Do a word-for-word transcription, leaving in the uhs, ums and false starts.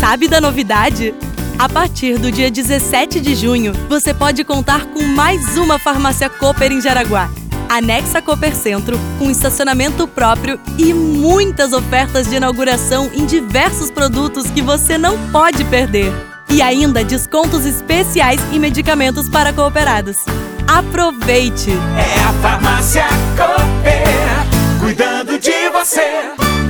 sabe da novidade? A partir do dia dezessete de junho, você pode contar com mais uma farmácia Cooper em Jaraguá. Anexa Cooper Centro, com estacionamento próprio e muitas ofertas de inauguração em diversos produtos que você não pode perder. E ainda descontos especiais em medicamentos para cooperados. Aproveite! É a farmácia Cooper, cuidando de você.